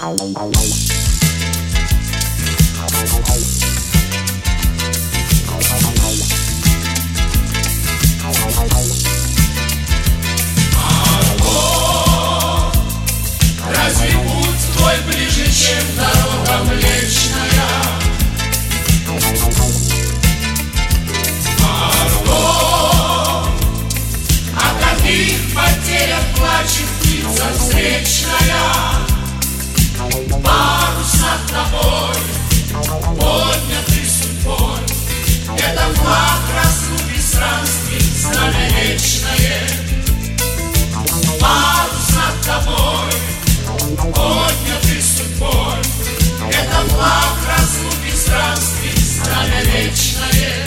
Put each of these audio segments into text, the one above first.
Разве путь твой ближе, чем дорога Млечная? Марго, о каких потерях плачет птица встречная? Парус над тобой, поднятый судьбой, это флаг разлуки странствий, знамя вечное. Парус над тобой, поднятый судьбой, это флаг разлуки странствий, знамя вечное.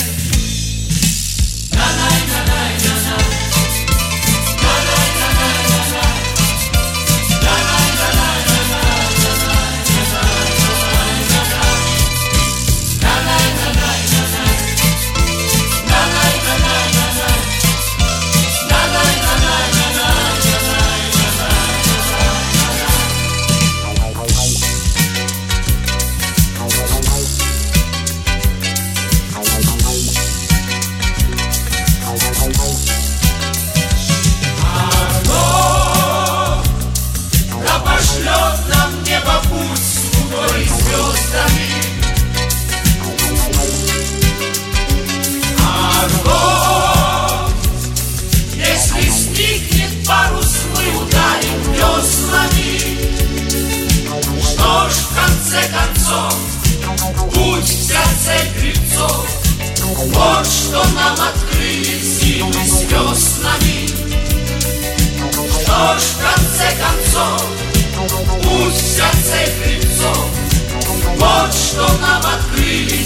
Путь в сердце гребцов, вот что нам открыли силы с веснами. Что ж, в конце концов, путь в сердце гребцов, вот что нам открыли